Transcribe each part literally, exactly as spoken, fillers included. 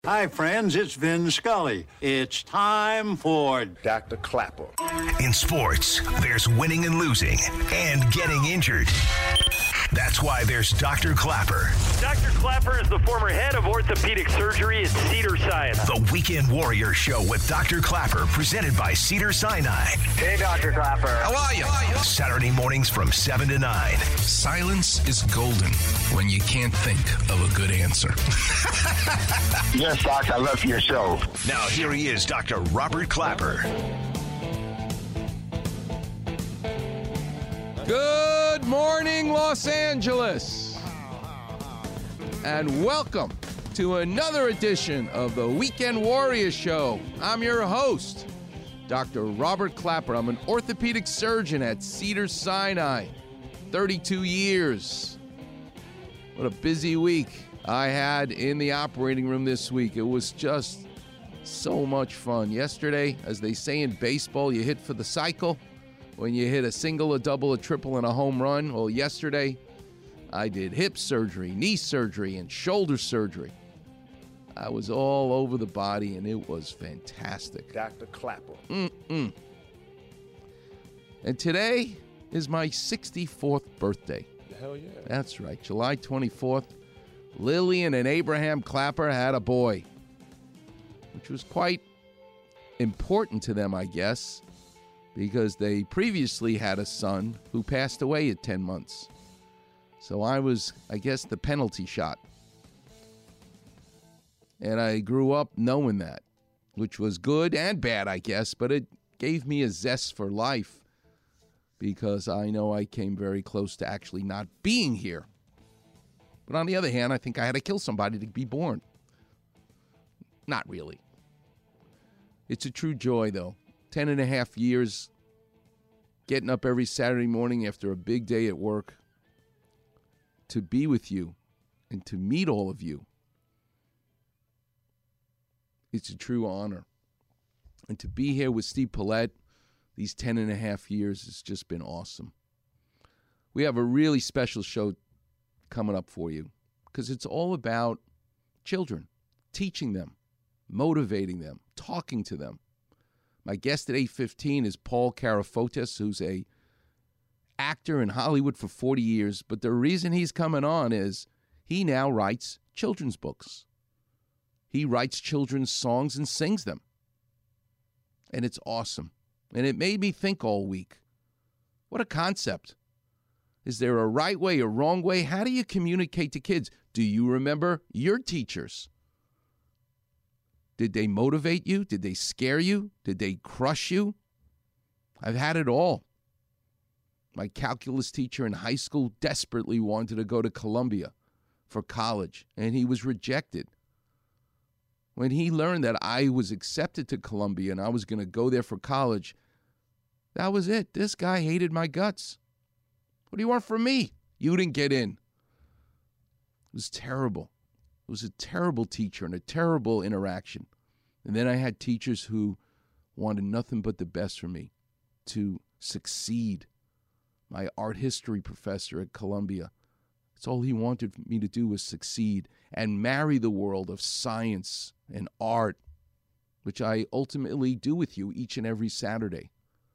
Hi, friends. It's Vin Scully. It's time for Doctor Clapper. In sports, there's winning and losing and getting injured. That's why there's Doctor Clapper. Doctor Clapper is the former head of orthopedic surgery at Cedars-Sinai. The Weekend Warrior Show with Doctor Clapper, presented by Cedars-Sinai. Hey, Doctor Clapper. How are you? Saturday mornings from seven to nine. Silence is golden when you can't think of a good answer. Yes, Doc, I love your show. Now, here he is, Doctor Robert Clapper. Good morning, Los Angeles, and welcome to another edition of the Weekend Warrior Show. I'm your host, Doctor Robert Clapper. I'm an orthopedic surgeon at Cedars-Sinai, thirty-two years. What a busy week I had in the operating room this week. It was just so much fun. Yesterday, as they say in baseball, you hit for the cycle. When you hit a single, a double, a triple, and a home run. Well, yesterday, I did hip surgery, knee surgery, and shoulder surgery. I was all over the body, and it was fantastic. Doctor Clapper. Mm-mm. And today is my sixty-fourth birthday. Hell yeah. That's right, July twenty-fourth. Lillian and Abraham Clapper had a boy, which was quite important to them, I guess, because they previously had a son who passed away at ten months. So I was, I guess, the penalty shot. And I grew up knowing that, which was good and bad, I guess, but it gave me a zest for life because I know I came very close to actually not being here. But on the other hand, I think I had to kill somebody to be born. Not really. It's a true joy, though. Ten and a half years, getting up every Saturday morning after a big day at work to be with you and to meet all of you. It's a true honor. And to be here with Steve Paulette these ten and a half years has just been awesome. We have a really special show coming up for you because it's all about children, teaching them, motivating them, talking to them. My guest at eight fifteen is Paul Karafotis, who's a actor in Hollywood for forty years. But the reason he's coming on is he now writes children's books. He writes children's songs and sings them. And it's awesome. And it made me think all week. What a concept. Is there a right way, a wrong way? How do you communicate to kids? Do you remember your teachers? Did they motivate you? Did they scare you? Did they crush you? I've had it all. My calculus teacher in high school desperately wanted to go to Columbia for college, and he was rejected. When he learned that I was accepted to Columbia and I was going to go there for college, that was it. This guy hated my guts. What do you want from me? You didn't get in. It was terrible. It was a terrible teacher and a terrible interaction. And then I had teachers who wanted nothing but the best for me, to succeed. My art history professor at Columbia, that's all he wanted me to do was succeed and marry the world of science and art, which I ultimately do with you each and every Saturday.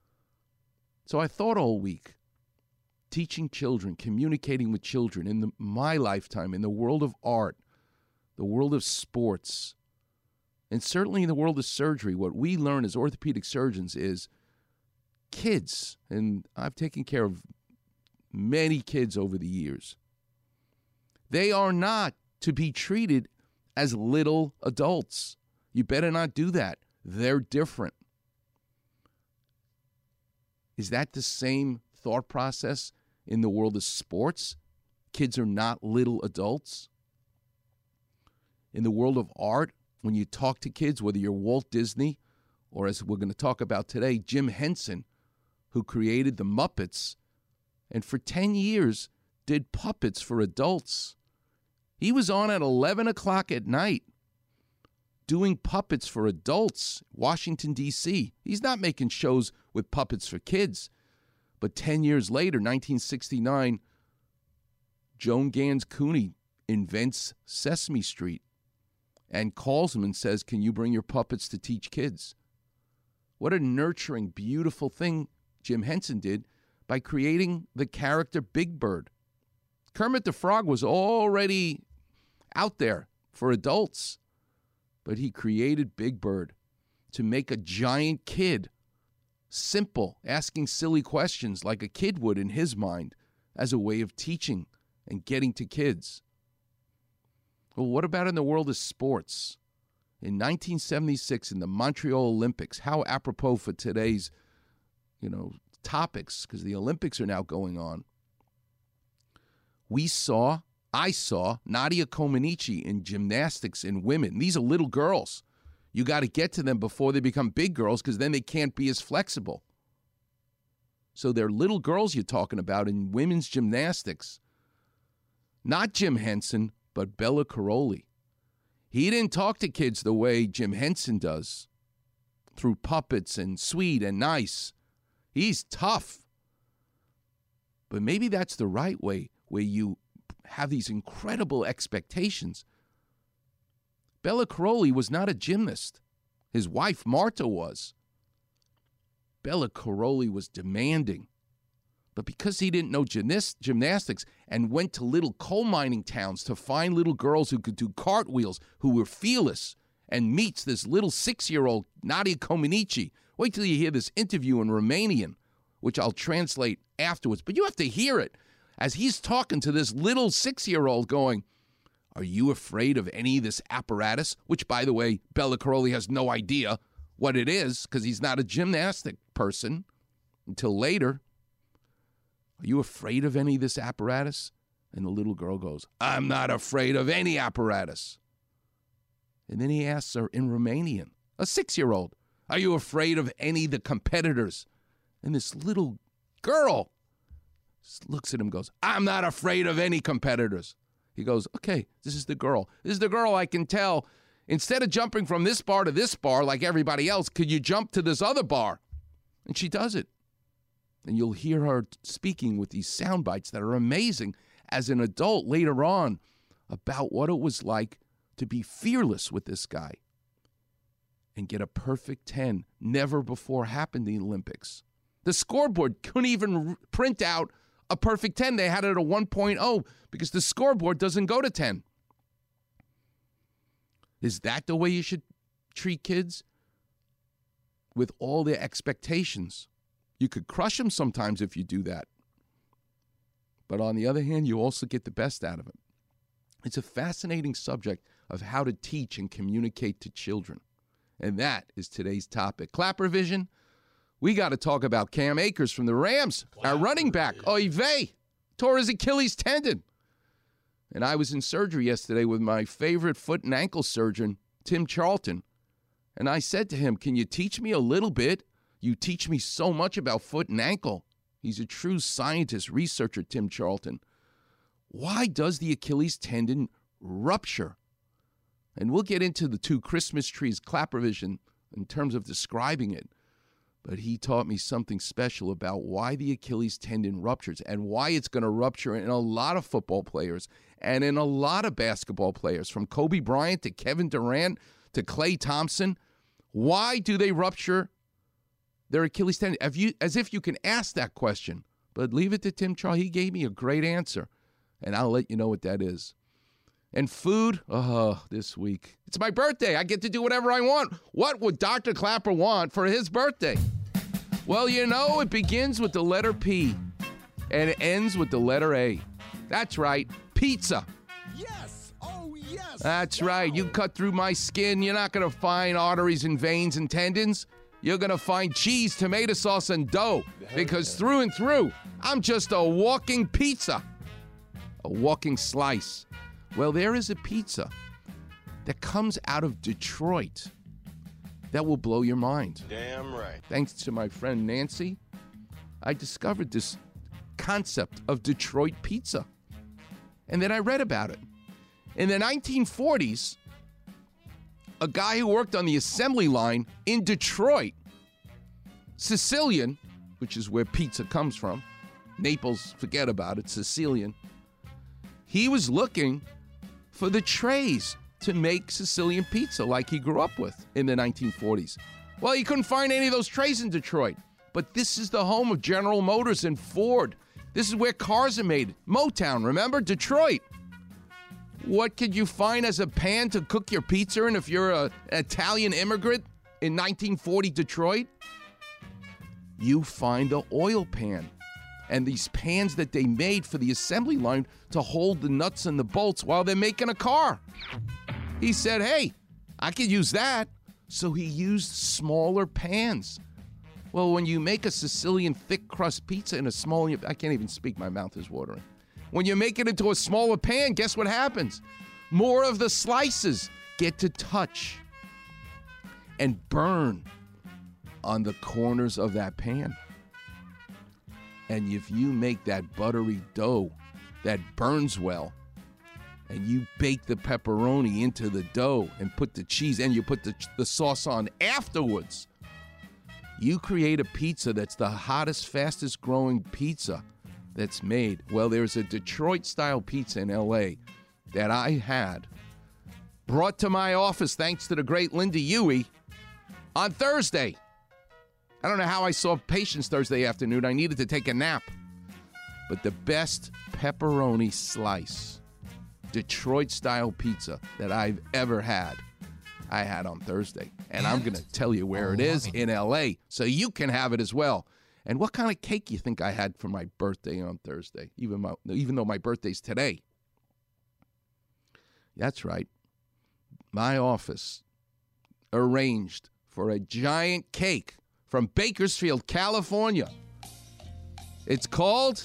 So I thought all week, teaching children, communicating with children in the, my lifetime, in the world of art, the world of sports, and certainly in the world of surgery, what we learn as orthopedic surgeons is kids, and I've taken care of many kids over the years, they are not to be treated as little adults. You better not do that. They're different. Is that the same thought process in the world of sports? Kids are not little adults. In the world of art, when you talk to kids, whether you're Walt Disney or, as we're going to talk about today, Jim Henson, who created the Muppets, and for ten years did puppets for adults. He was on at eleven o'clock at night doing puppets for adults, Washington, D C He's not making shows with puppets for kids. But ten years later, nineteen sixty-nine, Joan Gans Cooney invents Sesame Street. and calls him and says, can you bring your puppets to teach kids? What a nurturing, beautiful thing Jim Henson did by creating the character Big Bird. Kermit the Frog was already out there for adults, but he created Big Bird to make a giant kid simple, asking silly questions like a kid would in his mind as a way of teaching and getting to kids. Well, what about in the world of sports? In nineteen seventy-six, in the Montreal Olympics, how apropos for today's, you know, topics, because the Olympics are now going on. We saw, I saw, Nadia Comaneci in gymnastics in women. These are little girls. You got to get to them before they become big girls, because then they can't be as flexible. So they're little girls you're talking about in women's gymnastics. Not Jim Henson, but Bela Karolyi. He didn't talk to kids the way Jim Henson does, through puppets and sweet and nice. He's tough. But maybe that's the right way, where you have these incredible expectations. Bela Karolyi was not a gymnast. His wife, Marta, was. Bela Karolyi was demanding. But because he didn't know gymnast, gymnastics and went to little coal mining towns to find little girls who could do cartwheels, who were fearless, and meets this little six-year-old Nadia Comaneci. Wait till you hear this interview in Romanian, which I'll translate afterwards. But you have to hear it as he's talking to this little six-year-old going, are you afraid of any of this apparatus? Which, by the way, Bela Karolyi has no idea what it is because he's not a gymnastic person until later. Are you afraid of any of this apparatus? And the little girl goes, I'm not afraid of any apparatus. And then he asks her in Romanian, a six-year-old, are you afraid of any of the competitors? And this little girl looks at him and goes, I'm not afraid of any competitors. He goes, okay, this is the girl. This is the girl I can tell. Instead of jumping from this bar to this bar like everybody else, could you jump to this other bar? And she does it. And you'll hear her speaking with these sound bites that are amazing as an adult later on about what it was like to be fearless with this guy and get a perfect ten. Never before happened in the Olympics. The scoreboard couldn't even print out a perfect ten. They had it at a one point oh because the scoreboard doesn't go to ten. Is that the way you should treat kids? With all their expectations. You could crush them sometimes if you do that. But on the other hand, you also get the best out of it. It's a fascinating subject of how to teach and communicate to children. And that is today's topic. Clapper Vision, we got to talk about Cam Akers from the Rams, Clapper our running back. Oy vey, tore his Achilles tendon. And I was in surgery yesterday with my favorite foot and ankle surgeon, Tim Charlton. And I said to him, can you teach me a little bit? You teach me so much about foot and ankle. He's a true scientist, researcher, Tim Charlton. Why does the Achilles tendon rupture? And we'll get into the two Christmas trees, Clapper Vision, in terms of describing it. But he taught me something special about why the Achilles tendon ruptures and why it's going to rupture in a lot of football players and in a lot of basketball players, from Kobe Bryant to Kevin Durant to Klay Thompson. Why do they rupture their Achilles tendon? If you, as if you can ask that question. But leave it to Tim Charlton. He gave me a great answer, and I'll let you know what that is. And food, oh, this week. It's my birthday. I get to do whatever I want. What would Doctor Clapper want for his birthday? Well, you know, it begins with the letter P, and it ends with the letter A. That's right, pizza. Yes! Oh, yes! That's wow. right. You cut through my skin, you're not going to find arteries and veins and tendons. You're going to find cheese, tomato sauce, and dough. Because through and through, I'm just a walking pizza. A walking slice. Well, there is a pizza that comes out of Detroit that will blow your mind. Damn right. Thanks to my friend Nancy, I discovered this concept of Detroit pizza. And then I read about it. In the nineteen forties, a guy who worked on the assembly line in Detroit, Sicilian, which is where pizza comes from, Naples, forget about it, Sicilian, he was looking for the trays to make Sicilian pizza like he grew up with in the nineteen forties. Well, he couldn't find any of those trays in Detroit. But this is the home of General Motors and Ford. This is where cars are made. Motown, remember? Detroit. What could you find as a pan to cook your pizza in if you're a, an Italian immigrant in nineteen forty Detroit? You find an oil pan. And these pans that they made for the assembly line to hold the nuts and the bolts while they're making a car. He said, hey, I could use that. So he used smaller pans. Well, when you make a Sicilian thick crust pizza in a small, I can't even speak, my mouth is watering. When you make it into a smaller pan, guess what happens? More of the slices get to touch and burn on the corners of that pan. And if you make that buttery dough that burns well, and you bake the pepperoni into the dough and put the cheese, and you put the, the sauce on afterwards, you create a pizza that's the hottest, fastest growing pizza that's made. Well, there's a Detroit-style pizza in L A that I had, brought to my office thanks to the great Linda Huey, on Thursday. I don't know how I saw patients Thursday afternoon. I needed to take a nap. But the best pepperoni slice, Detroit-style pizza that I've ever had, I had on Thursday. And I'm going to tell you where it is in L A so you can have it as well. And what kind of cake you think I had for my birthday on Thursday, even, my, even though my birthday's today? That's right. My office arranged for a giant cake from Bakersfield, California. It's called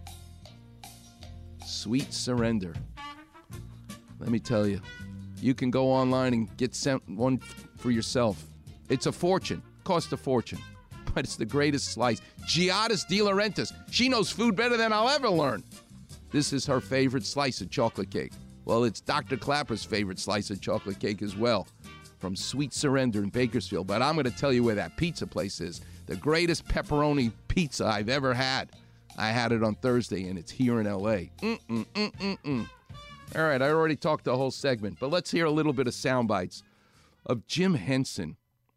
Sweet Surrender. Let me tell you, you can go online and get sent one for yourself. It's a fortune. Costs a fortune. But it's the greatest slice. Giada's De Laurentiis. She knows food better than I'll ever learn. This is her favorite slice of chocolate cake. Well, it's Doctor Clapper's favorite slice of chocolate cake as well, from Sweet Surrender in Bakersfield. But I'm going to tell you where that pizza place is. The greatest pepperoni pizza I've ever had. I had it on Thursday, and it's here in L A. Mm-mm, mm-mm, mm. All right, I already talked the whole segment, but let's hear a little bit of sound bites of Jim Henson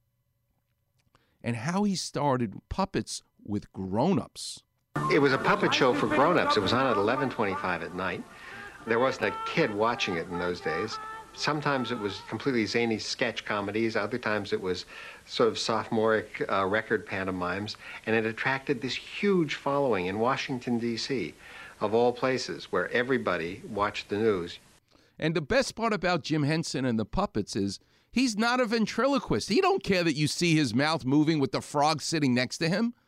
and how he started puppets with grown-ups. It was a puppet show for grown-ups. It was on at eleven twenty-five at night. There wasn't a kid watching it in those days. Sometimes it was completely zany sketch comedies. Other times it was sort of sophomoric uh, record pantomimes. And it attracted this huge following in Washington, D C, of all places, where everybody watched the news. And the best part about Jim Henson and the puppets is he's not a ventriloquist. He don't care that you see his mouth moving with the frog sitting next to him.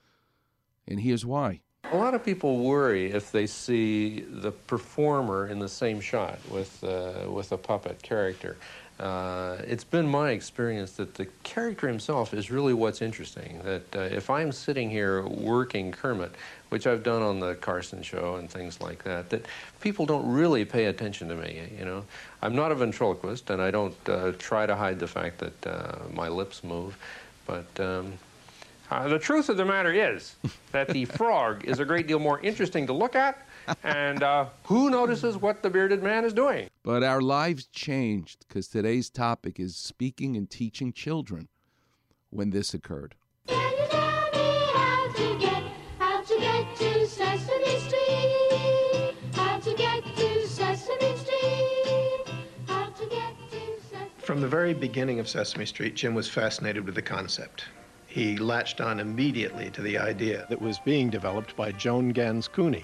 And here's why. A lot of people worry if they see the performer in the same shot with, uh, with a puppet character. Uh, it's been my experience that the character himself is really what's interesting, that uh, if I'm sitting here working Kermit, which I've done on the Carson show and things like that, that people don't really pay attention to me, you know. I'm not a ventriloquist, and I don't uh, try to hide the fact that uh, my lips move, but um, uh, the truth of the matter is that the frog is a great deal more interesting to look at, and uh, who notices what the bearded man is doing? But our lives changed because today's topic is speaking and teaching children when this occurred. Can you tell me how to get, how to get to Sesame Street? How to get to Sesame Street? How to get to Sesame Street? From the very beginning of Sesame Street, Jim was fascinated with the concept. He latched on immediately to the idea that was being developed by Joan Gans Cooney.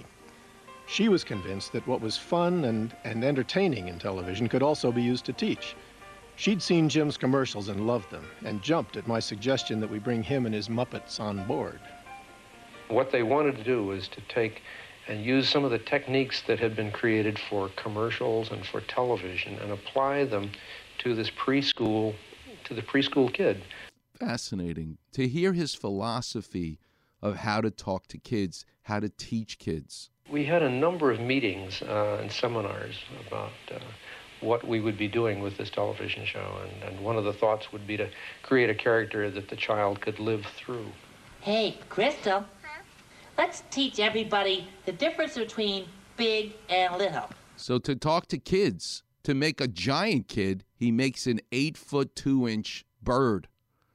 She was convinced that what was fun and, and entertaining in television could also be used to teach. She'd seen Jim's commercials and loved them, and jumped at my suggestion that we bring him and his Muppets on board. What they wanted to do was to take and use some of the techniques that had been created for commercials and for television and apply them to this preschool, to the preschool kid. Fascinating to hear his philosophy of how to talk to kids, how to teach kids. We had a number of meetings uh, and seminars about uh, what we would be doing with this television show, and, and one of the thoughts would be to create a character that the child could live through. Hey, Crystal, huh? Let's teach everybody the difference between big and little. So to talk to kids to make a giant kid, he makes an eight foot two inch bird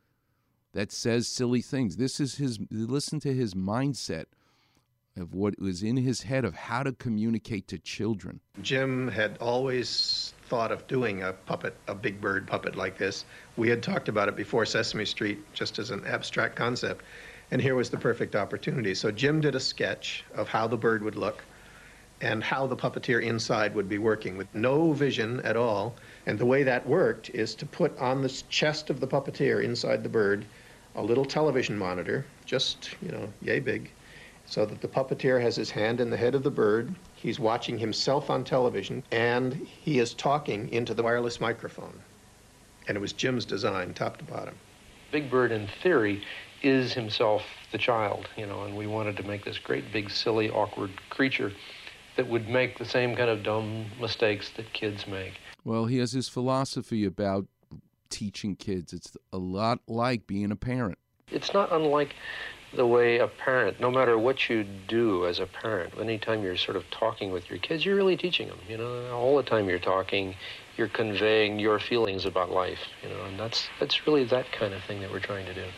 that says silly things. This is his, listen to his mindset of what was in his head of how to communicate to children. Jim had always thought of doing a puppet, a Big Bird puppet like this. We had talked about it before Sesame Street just as an abstract concept, and here was the perfect opportunity. So Jim did a sketch of how the bird would look and how the puppeteer inside would be working with no vision at all. And the way that worked is to put on the chest of the puppeteer inside the bird a little television monitor, just, you know, yay big, so that the puppeteer has his hand in the head of the bird, he's watching himself on television, and he is talking into the wireless microphone. And it was Jim's design, top to bottom. Big Bird, in theory, is himself the child, you know, and we wanted to make this great, big, silly, awkward creature that would make the same kind of dumb mistakes that kids make. Well, he has his philosophy about teaching kids. It's a lot like being a parent. It's not unlike the way a parent, no matter what you do as a parent, anytime you're sort of talking with your kids, you're really teaching them, you know. All the time you're talking, you're conveying your feelings about life, you know, and that's, that's really that kind of thing that we're trying to do.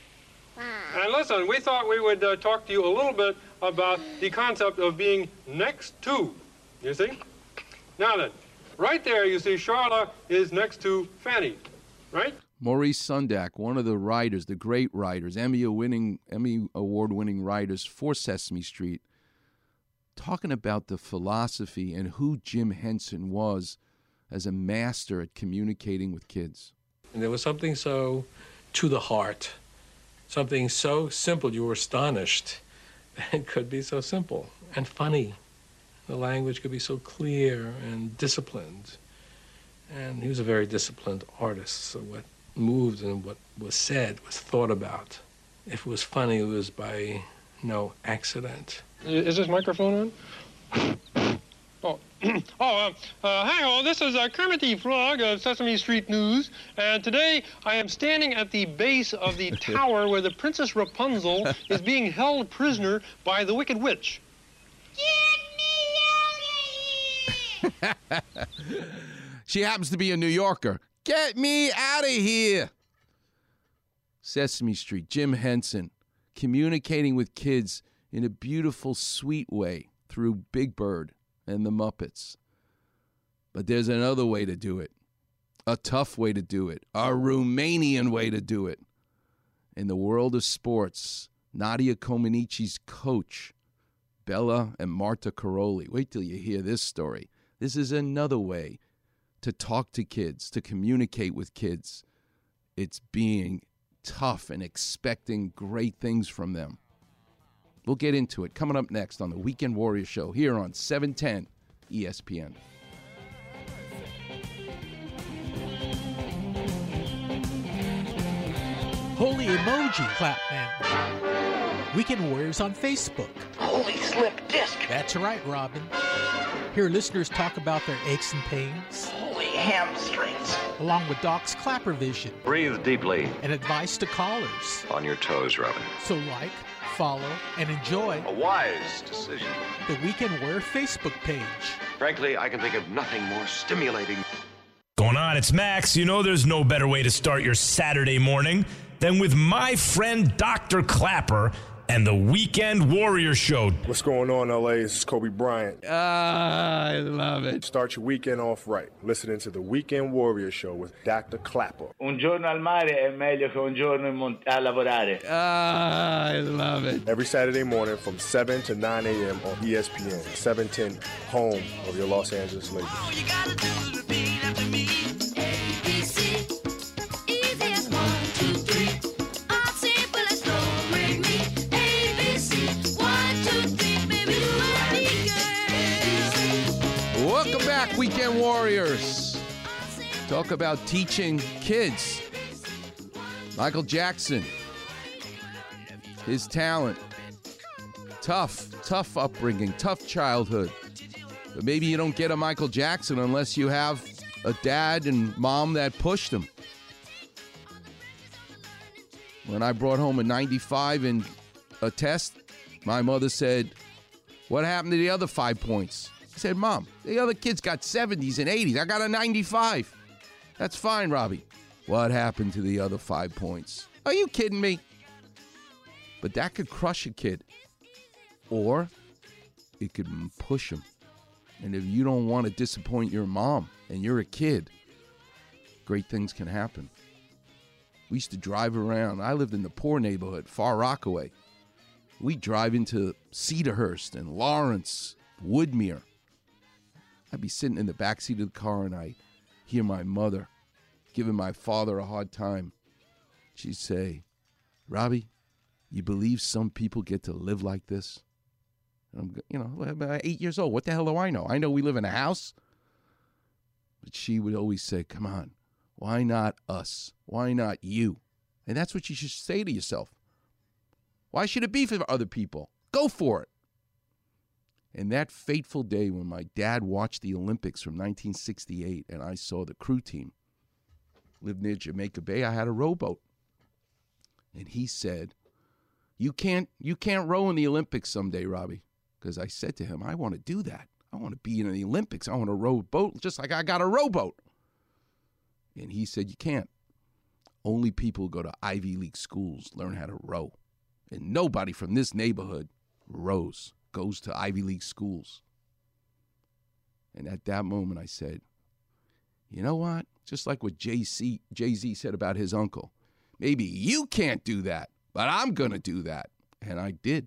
And listen, we thought we would uh, talk to you a little bit about the concept of being next to, you see? Now then, right there, you see, Charla is next to Fanny, right? Maurice Sundak, one of the writers, the great writers, Emmy winning, Emmy award-winning writers for Sesame Street, talking about the philosophy and who Jim Henson was as a master at communicating with kids. And there was something so to the heart, something so simple you were astonished that it could be so simple and funny. The language could be so clear and disciplined. And he was a very disciplined artist, so what moved and what was said was thought about. If it was funny, it was by no accident. Is this microphone on? Oh, oh, uh, uh, hi all, this is uh, Kermit the Frog of Sesame Street News, and today I am standing at the base of the tower where the Princess Rapunzel is being held prisoner by the Wicked Witch. Get me out of here! She happens to be a New Yorker. Get me out of here! Sesame Street, Jim Henson, communicating with kids in a beautiful, sweet way through Big Bird and the Muppets. But there's another way to do it. A tough way to do it. A Romanian way to do it. In the world of sports, Nadia Comaneci's coach, Bella and Marta Caroli. Wait till you hear this story. This is another way to talk to kids, to communicate with kids. It's being tough and expecting great things from them. We'll get into it coming up next on the Weekend Warrior Show here on seven ten E S P N. Holy emoji clap now. Weekend Warriors on Facebook. Holy slip disc. That's right, Robin. Hear listeners talk about their aches and pains. Holy hamstrings. Along with Doc's Clapper Vision. Breathe deeply. And advice to callers. On your toes, Robin. So like, follow, and enjoy a wise decision. The Weekend Warrior Facebook page. Frankly, I can think of nothing more stimulating. Going on, it's Max. You know there's no better way to start your Saturday morning than with my friend Doctor Clapper and the Weekend Warrior Show. What's going on, L A? This is Kobe Bryant. Ah, I love it. Start your weekend off right. Listening to the Weekend Warrior Show with Doctor Clapper. Un giorno al mare è meglio che un giorno in mont- a lavorare. Ah, I love it. Every Saturday morning from seven to nine a.m. on E S P N, seven ten, home of your Los Angeles Lakers. All you gotta do is repeat after me. A, B, C, easy as one, two, three. All simple as don't break me. A, B, C, one, two, three, baby, you and me, girl. Welcome back, Weekend Warriors. Talk about teaching kids. Michael Jackson, his talent. Tough, tough upbringing, tough childhood. But maybe you don't get a Michael Jackson unless you have a dad and mom that pushed him. When I brought home a ninety-five in a test, my mother said, "What happened to the other five points?" I said, Mom, the other kids got seventies and eighties. I got a ninety-five. That's fine, Robbie. What happened to the other five points? Are you kidding me? But that could crush a kid. Or it could push him. And if you don't want to disappoint your mom and you're a kid, great things can happen. We used to drive around. I lived in the poor neighborhood, Far Rockaway. We'd drive into Cedarhurst and Lawrence, Woodmere. I'd be sitting in the backseat of the car and I'd hear my mother giving my father a hard time. She'd say, Robbie, you believe some people get to live like this? And I'm, you know, I'm eight years old. What the hell do I know? I know we live in a house. But she would always say, come on, why not us? Why not you? And that's what you should say to yourself. Why should it be for other people? Go for it. And that fateful day when my dad watched the Olympics from nineteen sixty-eight and I saw the crew team, lived near Jamaica Bay, I had a rowboat. And he said, you can't, you can't row in the Olympics someday, Robbie. Because I said to him, I want to do that. I want to be in the Olympics. I want to row a boat just like I got a rowboat. And he said, you can't. Only people who go to Ivy League schools learn how to row. And nobody from this neighborhood rows, goes to Ivy League schools. And at that moment I said, you know what? Just like what Jay-Z, Jay-Z said about his uncle. Maybe you can't do that, but I'm going to do that. And I did.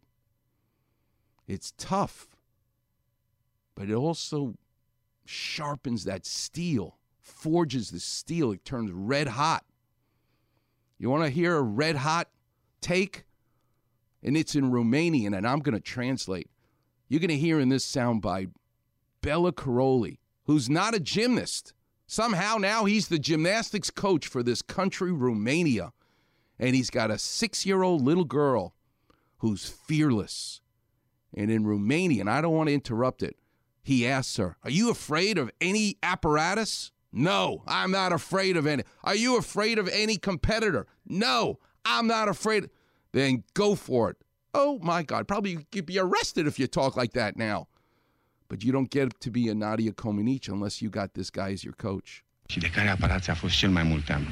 It's tough, but it also sharpens that steel, forges the steel. It turns red hot. You want to hear a red hot take? And it's in Romanian, and I'm going to translate. You're going to hear in this soundbite Bela Karolyi, who's not a gymnast. Somehow now he's the gymnastics coach for this country, Romania. And he's got a six-year-old little girl who's fearless. And in Romania, and I don't want to interrupt it, he asks her, are you afraid of any apparatus? No, I'm not afraid of any. Are you afraid of any competitor? No, I'm not afraid. Then go for it. Oh, my God. Probably you could be arrested if you talk like that now. But you don't get to be a Nadia Comaneci unless you got this guy as your coach. Și de care aparaț a fost cel mai mult teamă?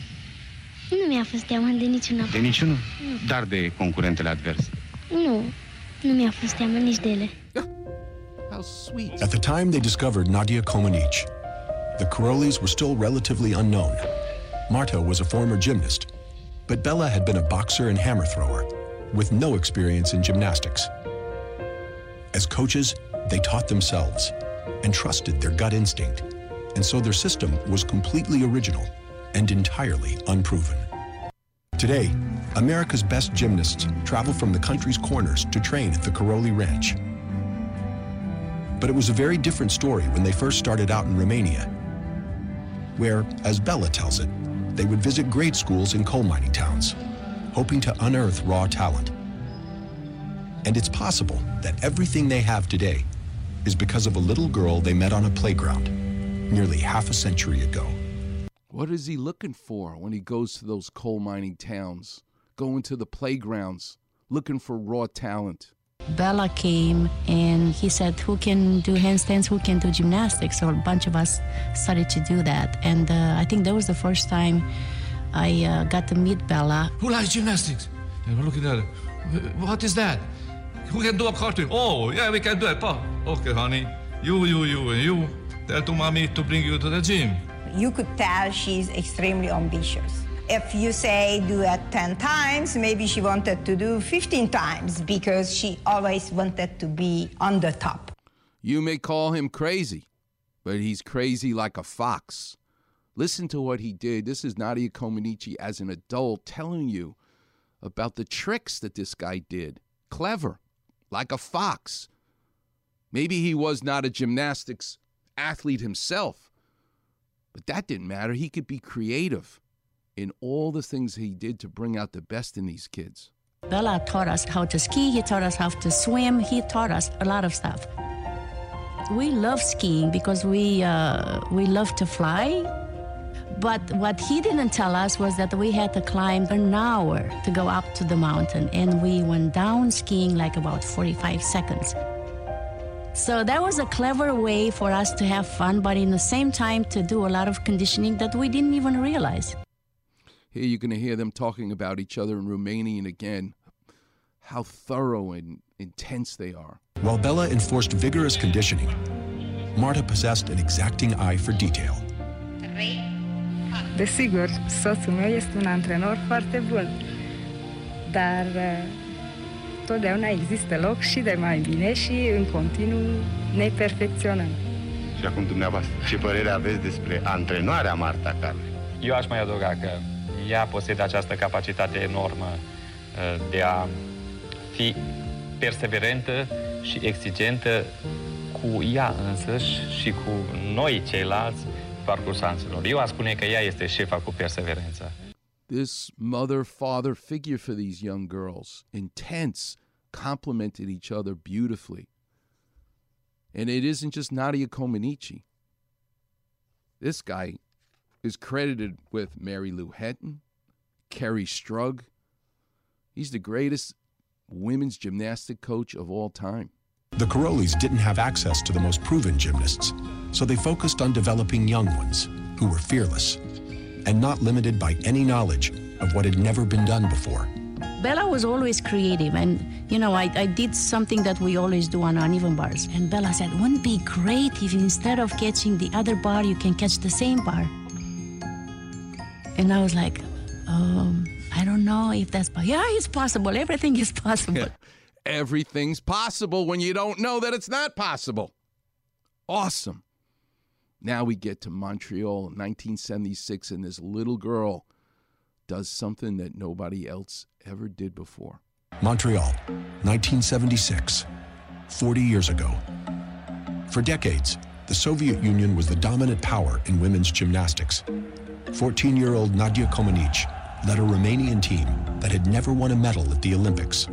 Nu mi-a fost teamă de niciun aparaț. De niciunul? Dar de concurentele adverse. Nu, nu mi-a fost teamă nici de ele. How sweet. At the time they discovered Nadia Comaneci, the Karolyis were still relatively unknown. Marta was a former gymnast, but Bela had been a boxer and hammer thrower with no experience in gymnastics. As coaches, they taught themselves and trusted their gut instinct, and so their system was completely original and entirely unproven. Today, America's best gymnasts travel from the country's corners to train at the Karolyi Ranch. But it was a very different story when they first started out in Romania, where, as Bela tells it, they would visit grade schools in coal mining towns, hoping to unearth raw talent. And it's possible that everything they have today is because of a little girl they met on a playground nearly half a century ago. What is he looking for when he goes to those coal mining towns, going to the playgrounds, looking for raw talent? Bela came and he said, who can do handstands, who can do gymnastics? So a bunch of us started to do that. And uh, I think that was the first time I uh, got to meet Bela. Who likes gymnastics? They were looking at it. What is that? Who can do a cartwheel? Oh, yeah, we can do it. Oh, okay, honey. You, you, you, and you. Tell to mommy to bring you to the gym. You could tell she's extremely ambitious. If you say do it ten times, maybe she wanted to do fifteen times because she always wanted to be on the top. You may call him crazy, but he's crazy like a fox. Listen to what he did. This is Nadia Comaneci as an adult telling you about the tricks that this guy did. Clever, like a fox. Maybe he was not a gymnastics athlete himself, but that didn't matter. He could be creative in all the things he did to bring out the best in these kids. Bela taught us how to ski, he taught us how to swim, he taught us a lot of stuff. We love skiing because we, uh, we love to fly, but what he didn't tell us was that we had to climb an hour to go up to the mountain, and we went down skiing like about forty-five seconds. So that was a clever way for us to have fun, but in the same time to do a lot of conditioning that we didn't even realize. Here you're going to hear them talking about each other in Romanian again, how thorough and intense they are. While Bella enforced vigorous conditioning, Marta possessed an exacting eye for detail. Desigur, soțul meu este un antrenor foarte bun, dar uh, totdeauna există loc și de mai bine și în continuu ne perfecționăm. Și acum dumneavoastră, ce părere aveți despre antrenoarea Marta Carle? Eu aș mai adăuga că ea posedă această capacitate enormă de a fi perseverentă și exigentă cu ea însăși și cu noi ceilalți parcursanților. Eu aș spune că ea este șefa cu perseverența. This mother-father figure for these young girls, intense, complemented each other beautifully. And it isn't just Nadia Comaneci. This guy is credited with Mary Lou Retton, Kerri Strug. He's the greatest women's gymnastic coach of all time. The Karolyis didn't have access to the most proven gymnasts, so they focused on developing young ones who were fearless and not limited by any knowledge of what had never been done before. Bella was always creative, and, you know, I, I did something that we always do on uneven bars. And Bella said, wouldn't it be great if instead of catching the other bar, you can catch the same bar? And I was like, um, I don't know if that's possible. Yeah, it's possible. Everything is possible. Yeah. Everything's possible when you don't know that it's not possible. Awesome. Now we get to Montreal in nineteen seventy-six, and this little girl does something that nobody else ever did before. Montreal, nineteen seventy-six, forty years ago. For decades, the Soviet Union was the dominant power in women's gymnastics. fourteen-year-old Nadia Comaneci led a Romanian team that had never won a medal at the Olympics.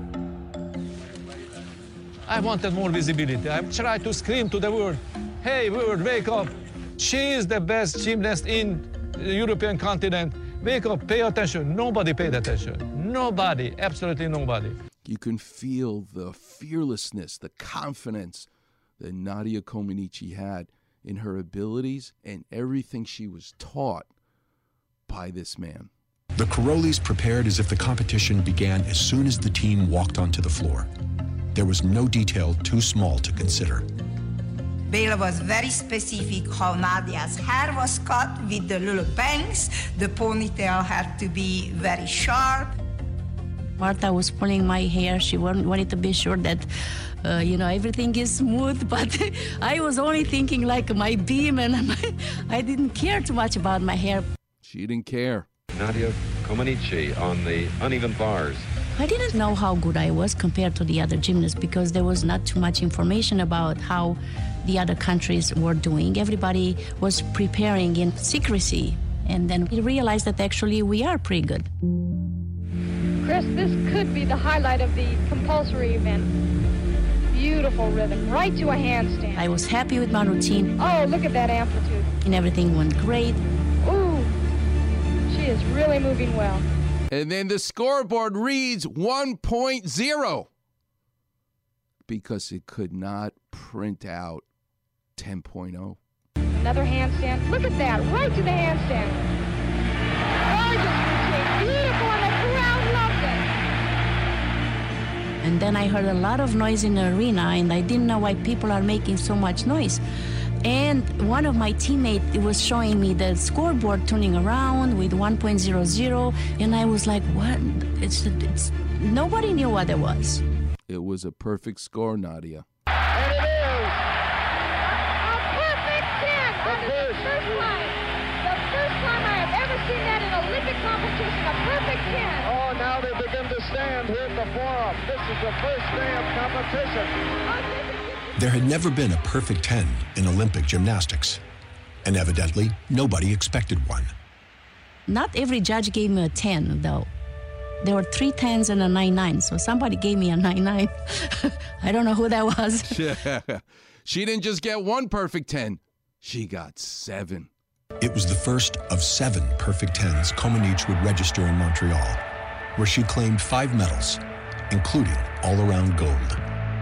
I wanted more visibility. I tried to scream to the world, hey, world, wake up. She is the best gymnast in the European continent. Wake up, pay attention. Nobody paid attention. Nobody, absolutely nobody. You can feel the fearlessness, the confidence that Nadia Comaneci had in her abilities and everything she was taught by this man. The Karolyis prepared as if the competition began as soon as the team walked onto the floor. There was no detail too small to consider. Bela was very specific how Nadia's hair was cut with the little bangs. The ponytail had to be very sharp. Marta was pulling my hair. She wanted to be sure that, uh, you know, everything is smooth. But I was only thinking like my beam, and my, I didn't care too much about my hair. She didn't care. Nadia Comaneci on the uneven bars. I didn't know how good I was compared to the other gymnasts because there was not too much information about how the other countries were doing. Everybody was preparing in secrecy. And then we realized that actually we are pretty good. Chris, this could be the highlight of the compulsory event. Beautiful rhythm, right to a handstand. I was happy with my routine. Oh, look at that amplitude. And everything went great. Ooh, she is really moving well. And then the scoreboard reads one point oh because it could not print out ten point oh. Another handstand. Look at that, right to the handstand. Gorgeous routine, beautiful, and the crowd loved it. And then I heard a lot of noise in the arena, and I didn't know why people are making so much noise. And one of my teammates was showing me the scoreboard turning around with one point oh oh, and I was like, what? It's, it's nobody knew what it was. It was a perfect score, Nadia. And it is a perfect ten. That is the first time. The first time I have ever seen that in Olympic competition, a perfect ten. Oh, now they begin to stand here at the forum. This is the first day of competition. There had never been a perfect ten in Olympic gymnastics, and evidently nobody expected one. Not every judge gave me a ten, though. There were three tens and a nine nine, so somebody gave me a nine nine. I don't know who that was. She didn't just get one perfect ten. She got seven. It was the first of seven perfect tens Comaneci would register in Montreal, where she claimed five medals, including all-around gold.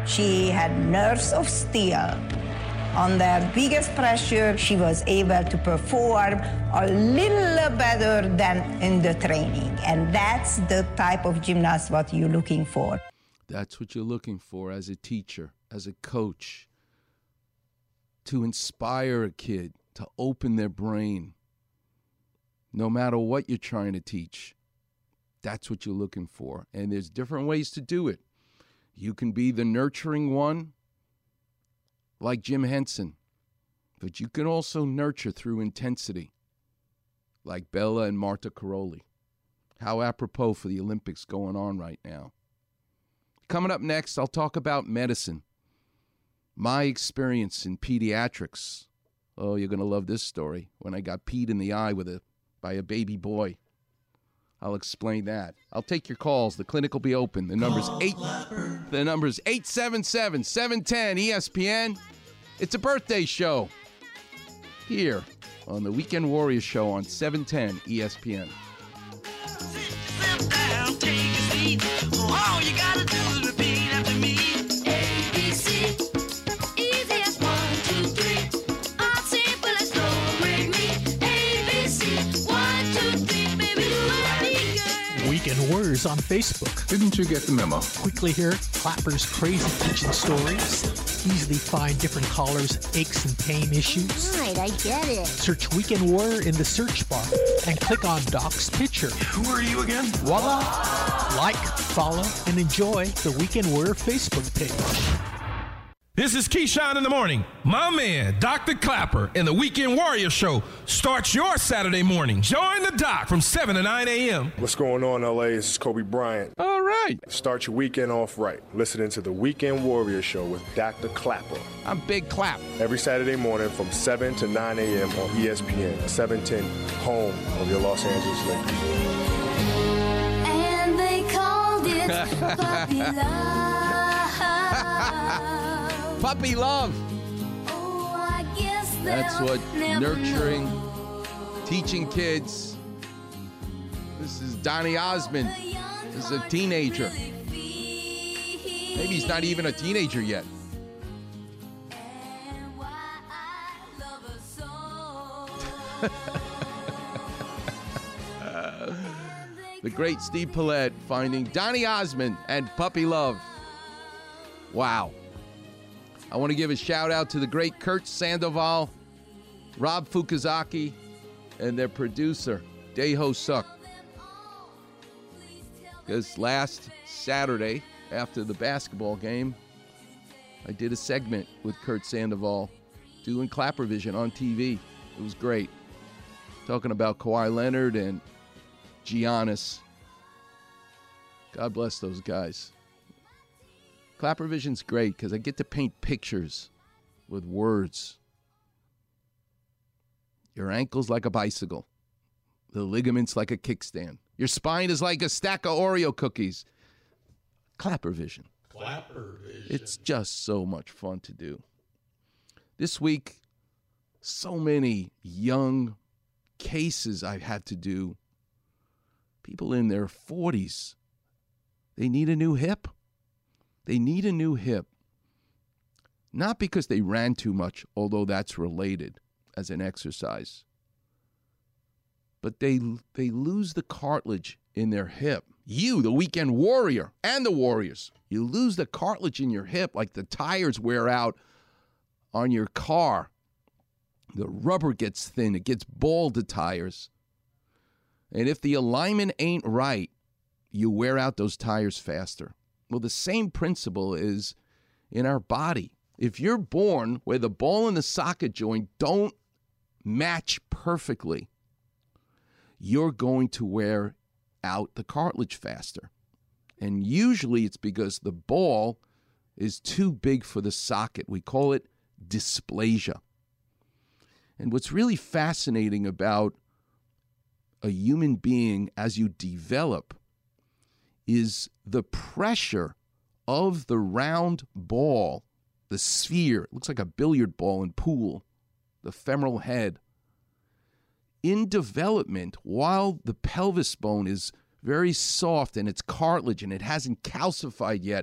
She had nerves of steel. Under biggest pressure, she was able to perform a little better than in the training. And that's the type of gymnast what you're looking for. That's what you're looking for as a teacher, as a coach, to inspire a kid, to open their brain, no matter what you're trying to teach. That's what you're looking for. And there's different ways to do it. You can be the nurturing one, like Jim Henson, but you can also nurture through intensity, like Bella and Marta Caroli. How apropos for the Olympics going on right now. Coming up next, I'll talk about medicine, my experience in pediatrics. Oh, you're going to love this story, when I got peed in the eye with a by a baby boy. I'll explain that. I'll take your calls. The clinic will be open. The number's eight. The number's eight seven seven, seven one zero, E S P N. It's a birthday show here on the Weekend Warriors Show on seven ten E S P N. All you gotta do is repeat after me. A, B, C, easy as one, two, three. All simple as no break me. A, B, C, one, two, three, baby, you a Weekend Warriors on Facebook. Didn't you get the memo? Quickly hear Clapper's crazy kitchen stories. Easily find different callers' aches and pain issues. Right, I get it. Search Weekend Warrior in the search bar and click on Doc's picture. Who are you again? Voila! Like, follow, and enjoy the Weekend Warrior Facebook page. This is Keyshawn in the morning. My man, Doctor Clapper, and the Weekend Warrior Show starts your Saturday morning. Join the doc from seven to nine a.m. What's going on, L A? This is Kobe Bryant. All right. Start your weekend off right. Listening to the Weekend Warrior Show with Doctor Clapper. I'm Big Clap. Every Saturday morning from seven to nine a.m. on E S P N, seven ten, home of your Los Angeles Lakers. And they called it puppy love. Puppy love. Oh, I guess That's what never nurturing, know. teaching kids. This is Donny Osmond. This is a teenager. Maybe he's not even a teenager yet. uh, the great Steve Paulette finding Donny Osmond and Puppy Love. Wow. I want to give a shout out to the great Kurt Sandoval, Rob Fukuzaki, and their producer, Deho Suk. Because last Saturday, after the basketball game, I did a segment with Kurt Sandoval doing Clapper Vision on T V. It was great. Talking about Kawhi Leonard and Giannis. God bless those guys. Clapper Vision's great because I get to paint pictures with words. Your ankle's like a bicycle. The ligaments like a kickstand. Your spine is like a stack of Oreo cookies. Clapper Vision. Clapper Vision. It's just so much fun to do. This week, so many young cases I've had to do. People in their forties. They need a new hip. They need a new hip, not because they ran too much, although that's related as an exercise, but they they lose the cartilage in their hip. You, the Weekend Warrior, and the Warriors, you lose the cartilage in your hip like the tires wear out on your car. The rubber gets thin. It gets bald, the tires. And if the alignment ain't right, you wear out those tires faster. Well, the same principle is in our body. If you're born where the ball and the socket joint don't match perfectly, you're going to wear out the cartilage faster. And usually it's because the ball is too big for the socket. We call it dysplasia. And what's really fascinating about a human being as you develop is the pressure of the round ball, the sphere, it looks like a billiard ball in pool, the femoral head. In development, while the pelvis bone is very soft and it's cartilage and it hasn't calcified yet,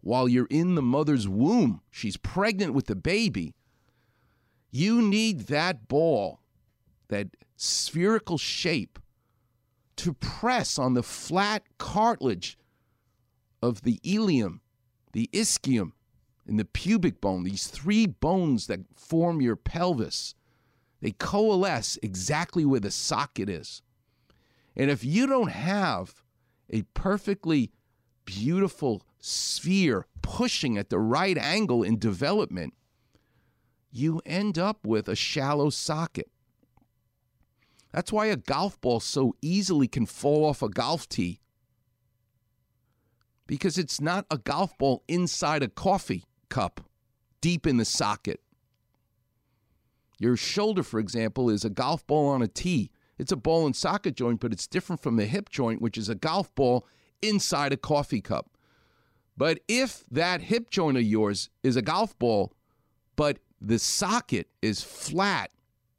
while you're in the mother's womb. She's pregnant with the baby. You need that ball, that spherical shape, to press on the flat cartilage of the ilium, the ischium, and the pubic bone, these three bones that form your pelvis. They coalesce exactly where the socket is. And if you don't have a perfectly beautiful sphere pushing at the right angle in development, you end up with a shallow socket. That's why a golf ball so easily can fall off a golf tee, because it's not a golf ball inside a coffee cup, deep in the socket. Your shoulder, for example, is a golf ball on a tee. It's a ball and socket joint, but it's different from the hip joint, which is a golf ball inside a coffee cup. But if that hip joint of yours is a golf ball, but the socket is flat,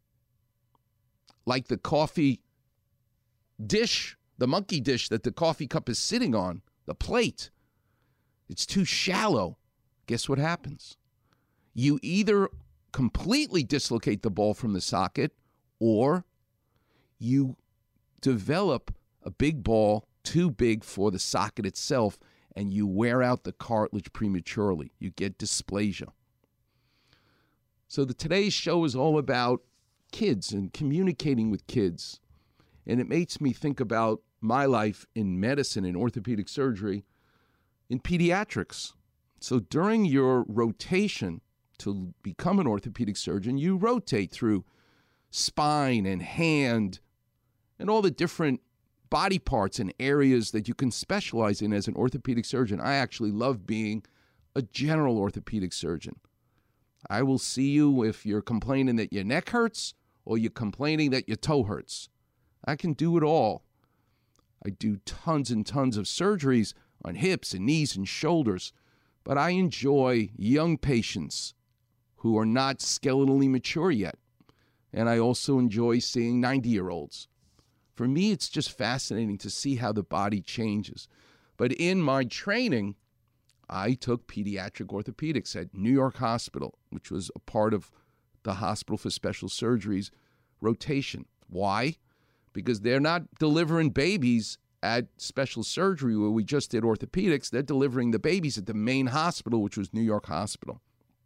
like the coffee dish, the monkey dish that the coffee cup is sitting on, the plate, it's too shallow. Guess what happens? You either completely dislocate the ball from the socket, or you develop a big ball too big for the socket itself, and you wear out the cartilage prematurely. You get dysplasia. So the today's show is all about kids and communicating with kids. And it makes me think about my life in medicine, in orthopedic surgery, in pediatrics. So during your rotation to become an orthopedic surgeon, you rotate through spine and hand and all the different body parts and areas that you can specialize in as an orthopedic surgeon. I actually love being a general orthopedic surgeon. I will see you if you're complaining that your neck hurts or you're complaining that your toe hurts. I can do it all. I do tons and tons of surgeries on hips and knees and shoulders, but I enjoy young patients who are not skeletally mature yet. And I also enjoy seeing ninety-year-olds. For me, it's just fascinating to see how the body changes. But in my training, I took pediatric orthopedics at New York Hospital, which was a part of the Hospital for Special Surgery's rotation. Why? Because they're not delivering babies at special surgery where we just did orthopedics. They're delivering the babies at the main hospital, which was New York Hospital.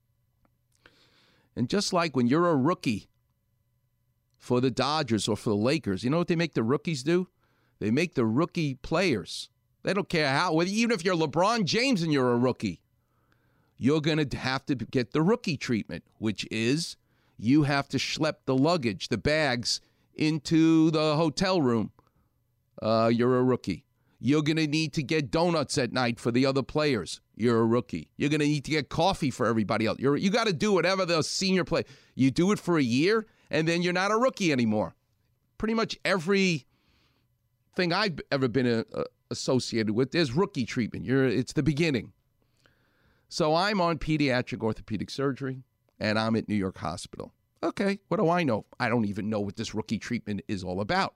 And just like when you're a rookie for the Dodgers or for the Lakers, you know what they make the rookies do? They make the rookie players. They don't care how, even if you're LeBron James and you're a rookie, you're going to have to get the rookie treatment, which is you have to schlep the luggage, the bags, into the hotel room. Uh, you're a rookie. You're going to need to get donuts at night for the other players. You're a rookie. You're going to need to get coffee for everybody else. You're, you got to do whatever the senior play. You do it for a year, and then you're not a rookie anymore. Pretty much every thing I've ever been a, a, associated with, there's rookie treatment. You're, it's the beginning. So I'm on pediatric orthopedic surgery, and I'm at New York Hospital. Okay, what do I know? I don't even know what this rookie treatment is all about.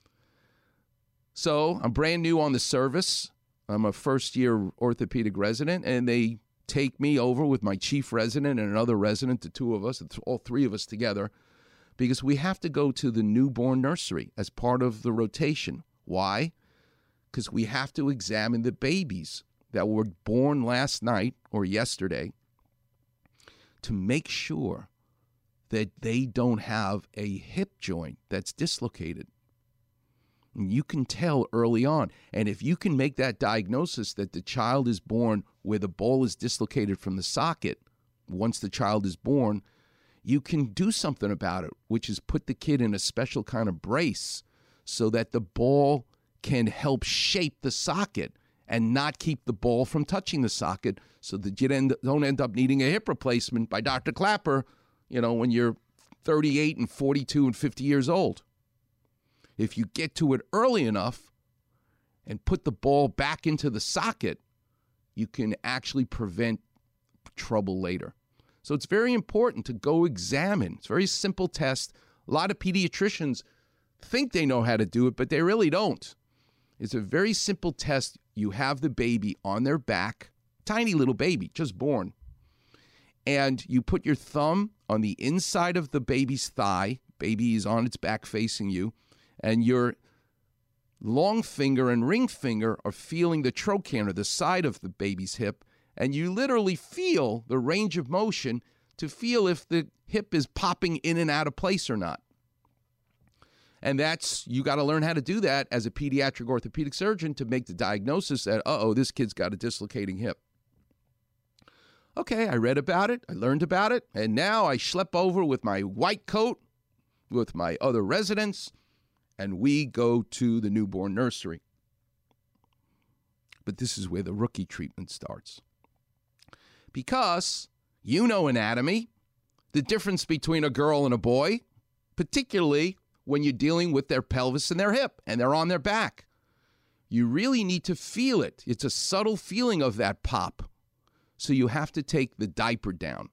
So I'm brand new on the service. I'm a first-year orthopedic resident, and they take me over with my chief resident and another resident, the two of us, all three of us together, because we have to go to the newborn nursery as part of the rotation. Why? Because we have to examine the babies that were born last night or yesterday to make sure that they don't have a hip joint that's dislocated. And you can tell early on. And if you can make that diagnosis that the child is born where the ball is dislocated from the socket, once the child is born, you can do something about it, which is put the kid in a special kind of brace so that the ball can help shape the socket and not keep the ball from touching the socket so that you end, don't end up needing a hip replacement by Doctor Clapper, you know, when you're thirty-eight and forty-two and fifty years old. If you get to it early enough and put the ball back into the socket, you can actually prevent trouble later. So it's very important to go examine. It's a very simple test. A lot of pediatricians think they know how to do it, but they really don't. It's a very simple test. You have the baby on their back, tiny little baby, just born. And you put your thumb on the inside of the baby's thigh. Baby is on its back facing you. And your long finger and ring finger are feeling the trochanter, the side of the baby's hip. And you literally feel the range of motion to feel if the hip is popping in and out of place or not. And that's, you got to learn how to do that as a pediatric orthopedic surgeon to make the diagnosis that, uh-oh, this kid's got a dislocating hip. Okay, I read about it, I learned about it, and now I schlep over with my white coat with my other residents, and we go to the newborn nursery. But this is where the rookie treatment starts. Because you know anatomy, the difference between a girl and a boy, particularly when you're dealing with their pelvis and their hip, and they're on their back. You really need to feel it. It's a subtle feeling of that pop. So you have to take the diaper down.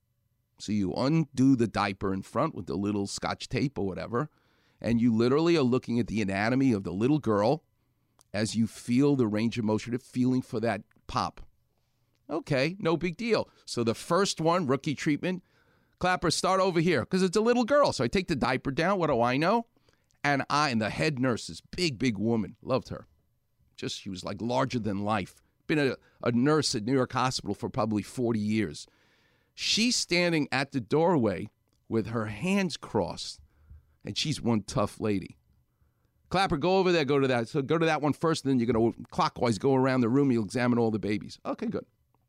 So you undo the diaper in front with the little Scotch tape or whatever, and you literally are looking at the anatomy of the little girl as you feel the range of motion of feeling for that pop. Okay, no big deal. So the first one, rookie treatment, Clapper, start over here, because it's a little girl. So I take the diaper down. What do I know? And I, and the head nurse, this big, big woman, loved her. Just, she was like larger than life. Been a, a nurse at New York Hospital for probably forty years. She's standing at the doorway with her hands crossed, and she's one tough lady. Clapper, go over there, go to that. So go to that one first, and then you're going to clockwise go around the room. You'll examine all the babies. Okay, good.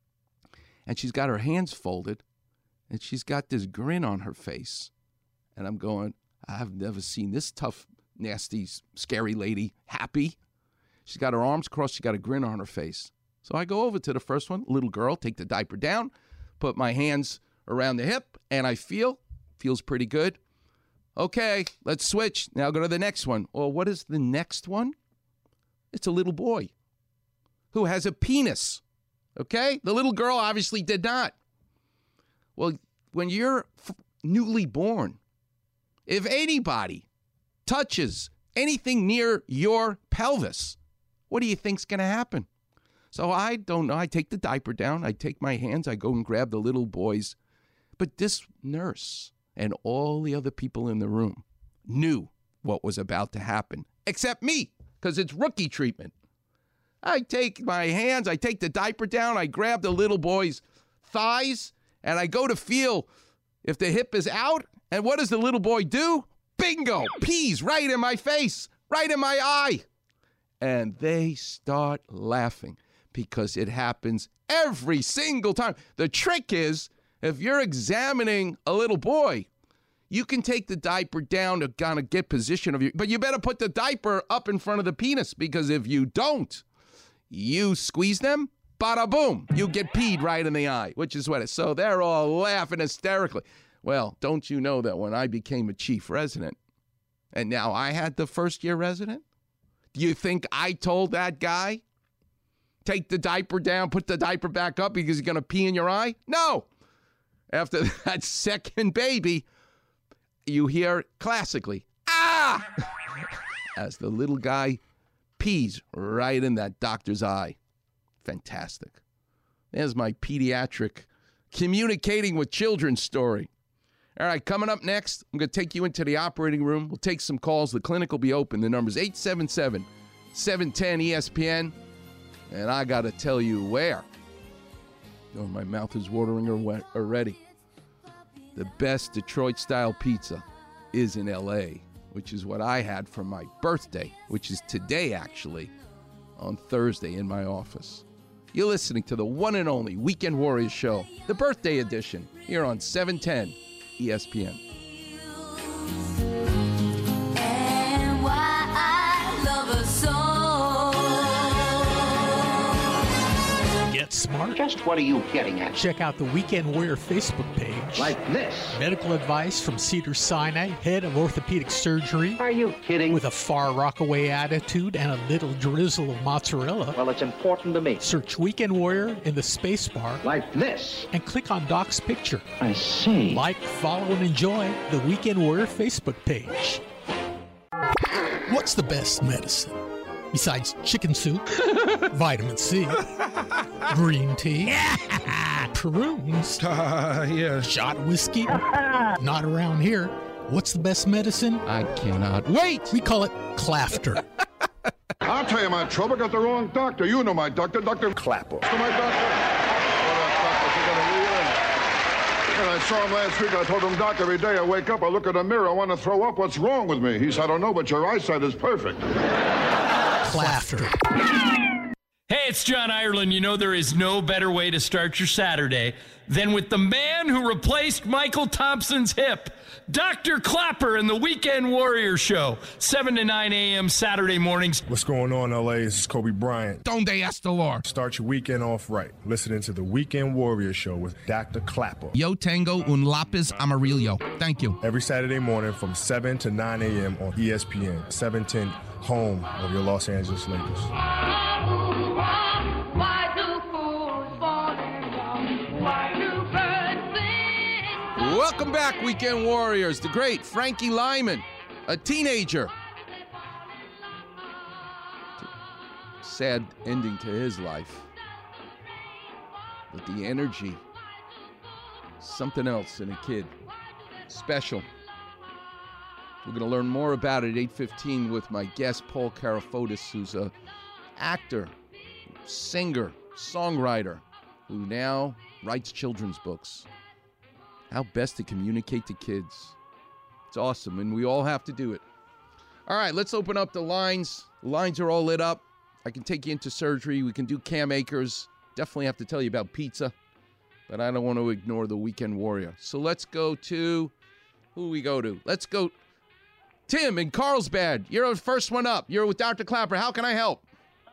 And she's got her hands folded, and she's got this grin on her face. And I'm going, I've never seen this tough, nasty, scary lady happy. She's got her arms crossed. She's got a grin on her face. So I go over to the first one, little girl, take the diaper down, put my hands around the hip, and I feel, feels pretty good. Okay, let's switch. Now go to the next one. Well, what is the next one? It's a little boy who has a penis. Okay? The little girl obviously did not. Well, when you're f- newly born, if anybody touches anything near your pelvis, what do you think's going to happen? So I don't know. I take the diaper down. I take my hands. I go and grab the little boys. But this nurse and all the other people in the room knew what was about to happen, except me, because it's rookie treatment. I take my hands. I take the diaper down. I grab the little boy's thighs, and I go to feel if the hip is out. And what does the little boy do? Bingo! Pees right in my face, right in my eye. And they start laughing because it happens every single time. The trick is, if you're examining a little boy, you can take the diaper down to kind of get position of you, but you better put the diaper up in front of the penis, because if you don't, you squeeze them, bada boom, you get peed right in the eye, which is what it is. So they're all laughing hysterically. Well, don't you know that when I became a chief resident, and now I had the first year resident, do you think I told that guy, take the diaper down, put the diaper back up because he's going to pee in your eye? No. After that second baby, you hear classically, ah, as the little guy pees right in that doctor's eye. Fantastic. There's my pediatric communicating with children story. All right, coming up next, I'm going to take you into the operating room. We'll take some calls. The clinic will be open. The number's eight seven seven, seven one zero, E S P N. And I got to tell you where. Oh, my mouth is watering already. The best Detroit-style pizza is in L A, which is what I had for my birthday, which is today, actually, on Thursday in my office. You're listening to the one and only Weekend Warriors show, the birthday edition, here on seven ten E S P N. And why I love her so. Get smart. Just what are you getting at? Check out the Weekend Warrior Facebook page. Like this. Medical advice from Cedars-Sinai, head of orthopedic surgery. Are you kidding? With a far rockaway attitude and a little drizzle of mozzarella. Well, it's important to me. Search Weekend Warrior in the space bar. Like this. And click on Doc's picture. I see. Like, follow, and enjoy the Weekend Warrior Facebook page. What's the best medicine? Besides chicken soup, vitamin C, green tea, prunes, uh, yeah. shot whiskey. Not around here. What's the best medicine? I cannot wait. We call it Clafter. I'll tell you my trouble. I got the wrong doctor. You know my doctor, Doctor Clapper. To my doctor. And I saw him last week. I told him, Doc, every day I wake up, I look in the mirror, I want to throw up. What's wrong with me? He said, I don't know, but your eyesight is perfect. Clafter. Hey, it's John Ireland. You know there is no better way to start your Saturday than with the man who replaced Michael Thompson's hip, Doctor Clapper and the Weekend Warrior Show, seven to nine a.m. Saturday mornings. What's going on, L A? This is Kobe Bryant. Donde Estelar. Start your weekend off right. Listening to the Weekend Warrior Show with Doctor Clapper. Yo tengo un lápiz amarillo. Thank you. Every Saturday morning from seven to nine a.m. on E S P N, seven ten, home of your Los Angeles Lakers. Why do fools fall in love? Why do birds sing? Welcome back, Weekend Warriors. The great Frankie Lyman, a teenager. Sad ending to his life. But the energy, something else in a kid. Special. We're going to learn more about it at eight fifteen with my guest, Paul Karafotis, who's a actor, singer, songwriter, who now writes children's books. How best to communicate to kids. It's awesome, and we all have to do it. All right, let's open up the lines. The lines are all lit up. I can take you into surgery. We can do Cam Akers. Definitely have to tell you about pizza, but I don't want to ignore the Weekend Warrior. So let's go to, who we go to? Let's go, Tim in Carlsbad. You're the first one up. You're with Doctor Clapper. How can I help?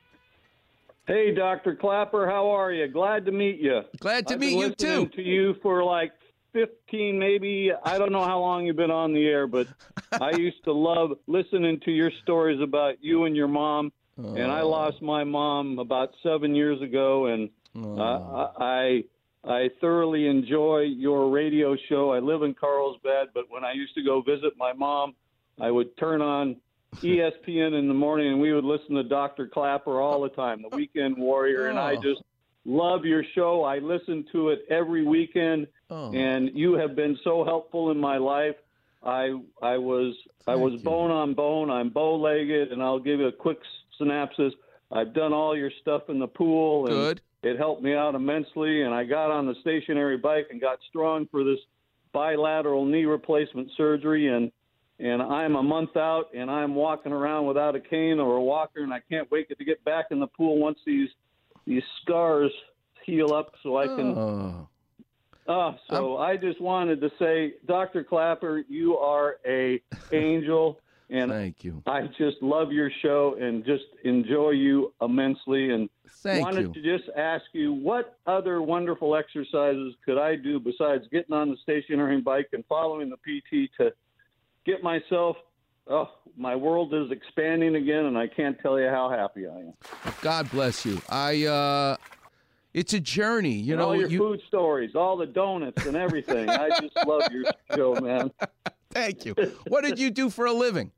Hey, Doctor Clapper, how are you? Glad to meet you. Glad to I've meet been you, listening too. to you for like fifteen, maybe. I don't know how long you've been on the air, but I used to love listening to your stories about you and your mom. Oh. And I lost my mom about seven years ago, and oh. uh, I I thoroughly enjoy your radio show. I live in Carlsbad, but when I used to go visit my mom, I would turn on E S P N in the morning, and we would listen to Doctor Clapper all the time, the Weekend Warrior, and I just love your show. I listen to it every weekend, oh. and you have been so helpful in my life. I I was Thank I was you. bone on bone. I'm bow-legged, and I'll give you a quick synopsis. I've done all your stuff in the pool, and Good. it helped me out immensely, and I got on the stationary bike and got strong for this bilateral knee replacement surgery, and And I'm a month out, and I'm walking around without a cane or a walker, and I can't wait to get back in the pool once these these scars heal up so I can. Oh. Uh, so I just wanted to say, Doctor Clapper, you are a angel, and Thank you. I just love your show and just enjoy you immensely. And Thank wanted you. to just ask you, what other wonderful exercises could I do besides getting on the stationary bike and following the P T to get myself, oh, my world is expanding again, and I can't tell you how happy I am. God bless you. I, uh, it's a journey, you And know. all your you, food stories, all the donuts and everything. I just love your show, man. Thank you. What did you do for a living?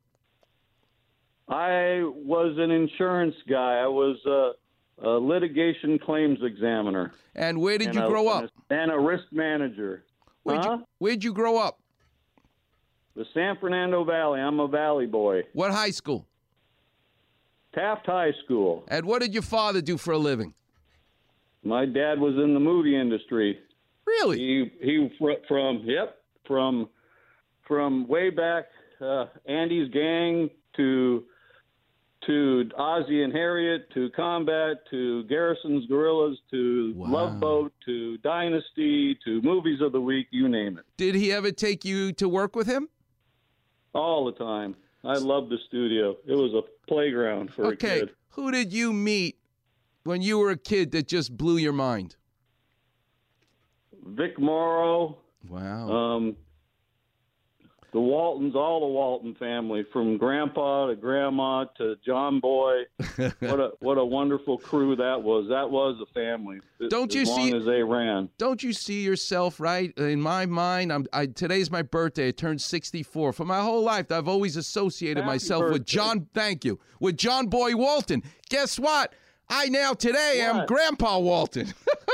I was an insurance guy. I was a, a litigation claims examiner. And where did and you a, grow up? And a risk manager. Where'd, huh? you, where'd you grow up? The San Fernando Valley. I'm a Valley boy. What high school? Taft High School. And what did your father do for a living? My dad was in the movie industry. Really? He he fr- from yep from from way back uh, Andy's Gang to to Ozzie and Harriet to Combat to Garrison's Gorillas to Wow. Love Boat to Dynasty to Movies of the Week, you name it. Did he ever take you to work with him? All the time. I loved the studio. It was a playground for Okay. a kid. Who did you meet when you were a kid that just blew your mind? Vic Morrow. Wow. Um, the Waltons, all the Walton family, from Grandpa to Grandma to John Boy. what a what a wonderful crew that was. That was a family. Don't as you long see? as they ran. Don't you see yourself, right? In my mind, I'm. I, today's my birthday. I turned sixty-four. For my whole life, I've always associated Happy myself with birthday. John. Thank you, with John Boy Walton. Guess what? I now today am What? Grandpa Walton.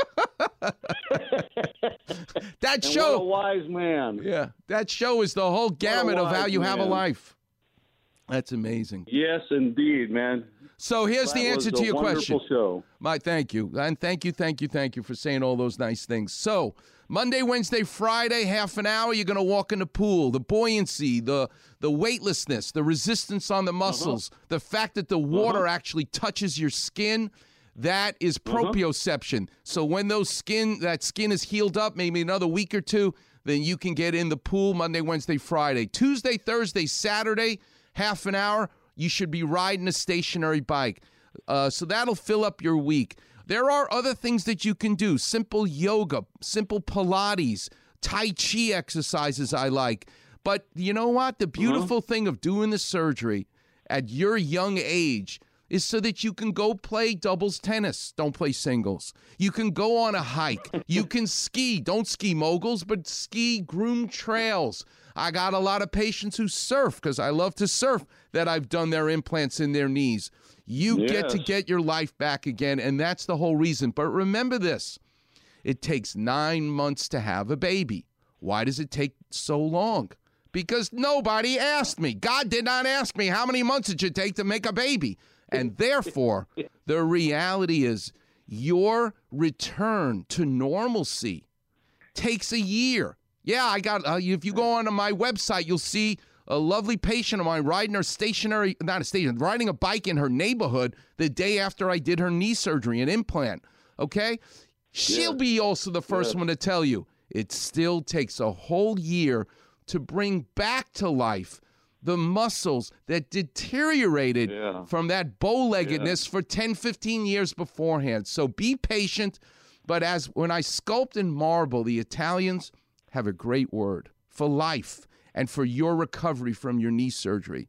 That And show. what a wise man. Yeah, that show is the whole gamut of how wise you have a man. life. That's amazing. Yes, indeed, man. So here's That the answer was to a your question. wonderful show. My thank you. And thank you, thank you, thank you for saying all those nice things. So Monday, Wednesday, Friday, half an hour, you're going to walk in the pool. The buoyancy, the the weightlessness, the resistance on the muscles, Uh-huh. the fact that the water actually touches your skin, that is proprioception. So when those skin, that skin is healed up, maybe another week or two, then you can get in the pool Monday, Wednesday, Friday. Tuesday, Thursday, Saturday, half an hour, you should be riding a stationary bike. Uh, so that'll fill up your week. There are other things that you can do. Simple yoga, simple Pilates, Tai Chi exercises I like. But you know what? The beautiful thing of doing the surgery at your young age is so that you can go play doubles tennis. Don't play singles. You can go on a hike. You can ski. Don't ski moguls, but ski groomed trails. I got a lot of patients who surf because I love to surf that I've done their implants in their knees. You get to Yes. get your life back again, and that's the whole reason. But remember this, it takes nine months to have a baby. Why does it take so long? Because nobody asked me. God did not ask me how many months it should take to make a baby. And therefore, the reality is your return to normalcy takes a year. Yeah, I got, uh, if you go onto my website, you'll see a lovely patient of mine riding her stationary, not a station, riding a bike in her neighborhood the day after I did her knee surgery, an implant, okay? She'll be also the first Yeah. one to tell you it still takes a whole year to bring back to life the muscles that deteriorated Yeah. from that bow-leggedness for ten, fifteen years beforehand. So be patient. But as when I sculpt in marble, the Italians have a great word for life and for your recovery from your knee surgery.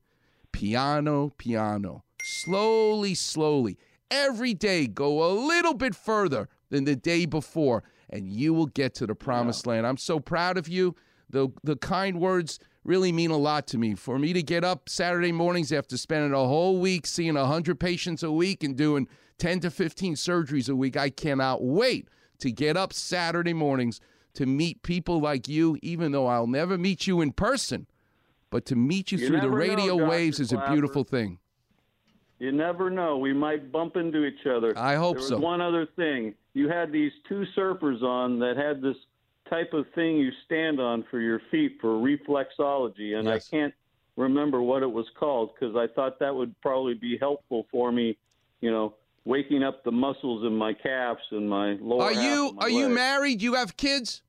Piano, piano. Slowly, slowly. Every day go a little bit further than the day before, and you will get to the promised land. I'm so proud of you. The, the kind words really mean a lot to me. For me to get up Saturday mornings after spending a whole week seeing one hundred patients a week and doing ten to fifteen surgeries a week, I cannot wait to get up Saturday mornings to meet people like you, even though I'll never meet you in person. But to meet you, You through the never know, radio Doctor waves is a Clapper. beautiful thing. You never know. We might bump into each other. I hope there was so. One other thing. You had these two surfers on that had this type of thing you stand on for your feet for reflexology, and Yes. I can't remember what it was called because I thought that would probably be helpful for me, you know, waking up the muscles in my calves and my lower Are half you of my are you legs. married? You have kids?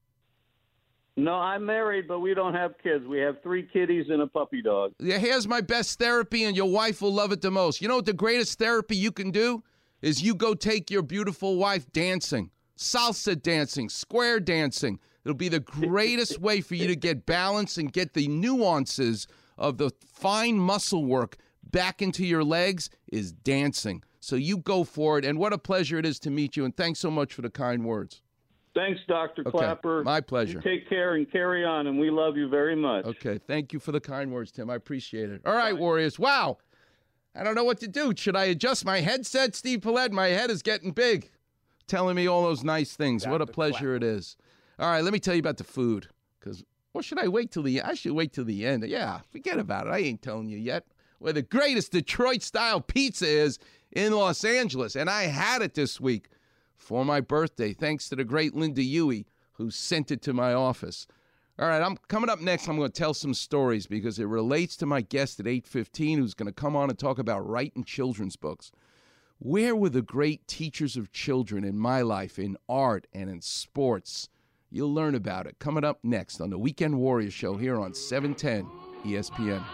No, I'm married, but we don't have kids. We have three kitties and a puppy dog. Yeah, here's my best therapy, and your wife will love it the most. You know what the greatest therapy you can do is you go take your beautiful wife dancing, salsa dancing, square dancing. It'll be the greatest way for you to get balance and get the nuances of the fine muscle work back into your legs is dancing. So you go for it, and what a pleasure it is to meet you, and thanks so much for the kind words. Thanks, Doctor Okay, Clapper. my pleasure. You take care and carry on, and we love you very much. Okay, thank you for the kind words, Tim. I appreciate it. All right, Warriors. Wow. I don't know what to do. Should I adjust my headset, Steve Paulette? My head is getting big. Telling me all those nice things. What a pleasure it is. All right, let me tell you about the food. Because, or should I wait till the I should wait till the end. Yeah, forget about it. I ain't telling you yet. Where the greatest Detroit-style pizza is in Los Angeles. And I had it this week for my birthday, thanks to the great Linda Huey, who sent it to my office. All right, I'm coming up next. I'm going to tell some stories because it relates to my guest at eight fifteen, who's going to come on and talk about writing children's books. Where were the great teachers of children in my life, in art and in sports? You'll learn about it coming up next on the Weekend Warrior Show here on seven ten E S P N.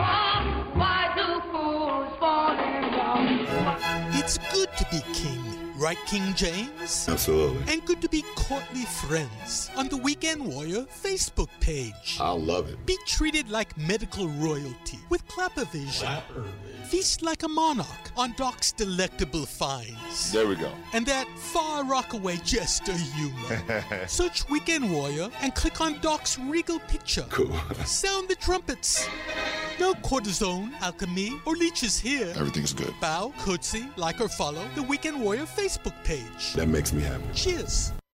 It's good to be king. Right, King James? Absolutely. And good to be courtly friends on the Weekend Warrior Facebook page. I'll love it. Be treated like medical royalty with Clappervision. Clappervision. Feast like a monarch on Doc's delectable finds. There we go. And that far rockaway jester humor. Search Weekend Warrior and click on Doc's regal picture. Cool. Sound the trumpets. No cortisone, alchemy, or leeches here. Everything's good. Bow, curtsy, like or follow the Weekend Warrior Facebook page. That makes me happy. Cheers.